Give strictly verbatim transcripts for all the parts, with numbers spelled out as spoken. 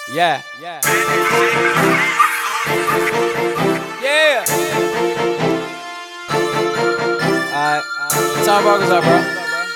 Yeah, yeah, yeah. Alright, Tom Barker's up, bro.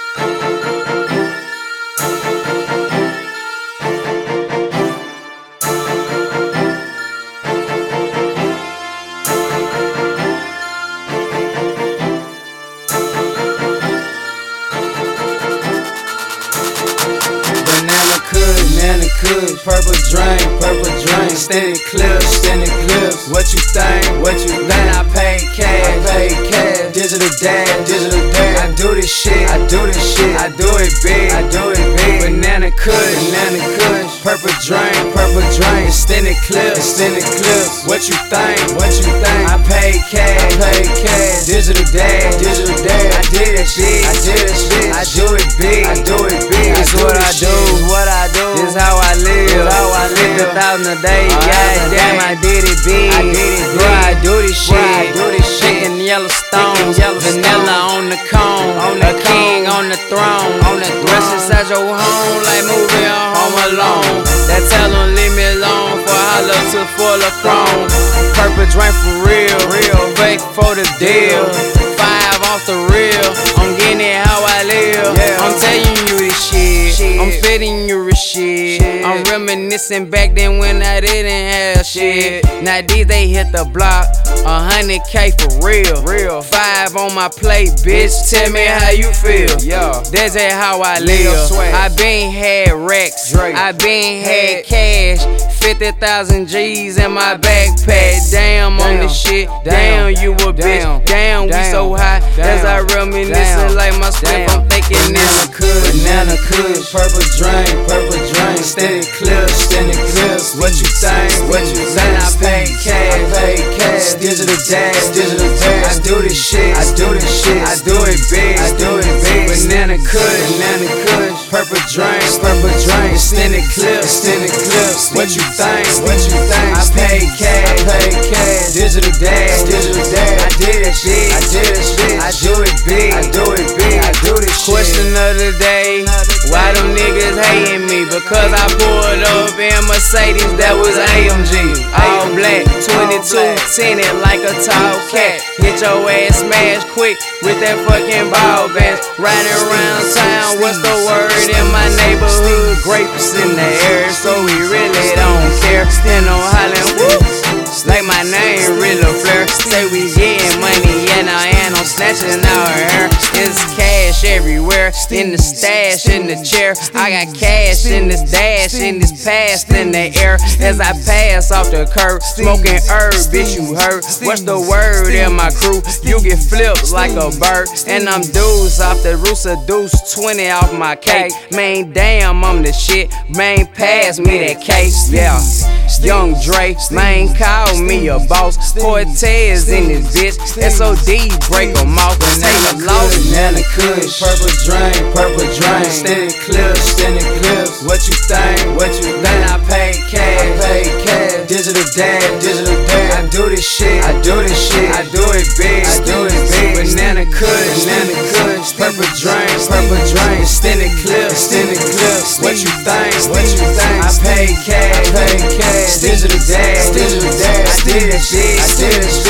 Banana Kush, purple drink, purple drink, standing clips, standing clips. What you think? What you think? I pay cash, I pay cash. Digital dash, digital dash. I do this shit, I do this shit. I do it big, I do it big. Banana Kush, banana Kush, purple drink, purple drink, standing clips, standing clips. What you think? What you think? I pay cash, I pay cash. Digital dash, digital dash. I did it big, I did it shit. I do it big, I do it big. It's what I do, what I do. This how I live, how I live. fifty thousand a day, yeah, damn, I did it big. I did it big. I do this shit, I do this shit. Chicken Yellowstone, vanilla on the cone, on the king on the throne, on the rest inside your home like moving home alone. That tell them leave me alone for holler to full of chrome. Purple drink for real, real fake for the deal. Five off the real, I'm getting it how I live. I'm telling you this shit, I'm fitting you this shit. I'm reminiscing back then when I didn't have shit. Now these they hit the block, a hundred K for real. Real five on my plate, bitch. Tell me how you feel. Yeah, that's just how I live. I been had racks, I been had cash. Fifty thousand G's in my backpack. Damn on this shit. Damn you a bitch. Damn we so high. As I reminiscing like my slip, I'm thinking this. Banana Kush, purple drink, purple drink, standing clips, standing clips. What you think? What you think? I pay cash, I pay cash. Digital dash, digital dash. I do this shit, I do this shit. I do it big, I do it big. Banana Kush, banana Kush, purple drink, purple drink, standing clips, standing clips. What you think? What you think? I pay cash, I pay cash. Digital dash, digital dash. I did that shit, I did that shit. I do it big, I do it big. I do this shit. Question of the day, why them niggas hating me? Because I pulled up in Mercedes that was A M G. All black, twenty-two tinted like a tall cat. Hit your ass smash quick with that fucking ball bat. Riding around town, what's the word in my neighborhood? Grapes in the air, so we really don't care. Stand on hollering, woo, like my name really flair. Say we getting money, yeah, now and I'm snatching our hair. It's cash everywhere, in the stash, in the chair. I got cash in this dash, in this past, in the air. As I pass off the curb, smoking herb, bitch, you heard. What's the word in my crew? You get flipped like a bird. And I'm dudes off the roots of deuce, twenty off my cake. Man, damn, I'm the shit. Man, pass me that case, yeah. Young Dre, man, call me a boss. Cortez in this bitch, S O D break them off. Take a loss. Banana Kush, purple drink, purple drink, standing clips, standing clips. What you think? What you think? I pay cash, I pay cash. Digital dash, digital dash. I do this shit, I do this shit. I do it big, I do it big. Banana Kush, banana Kush, purple drink, purple drink, standing clips, standing clips. What you think? What you think? I pay cash, I pay cash. Digital dash, digital dash. I did it big, I did it big.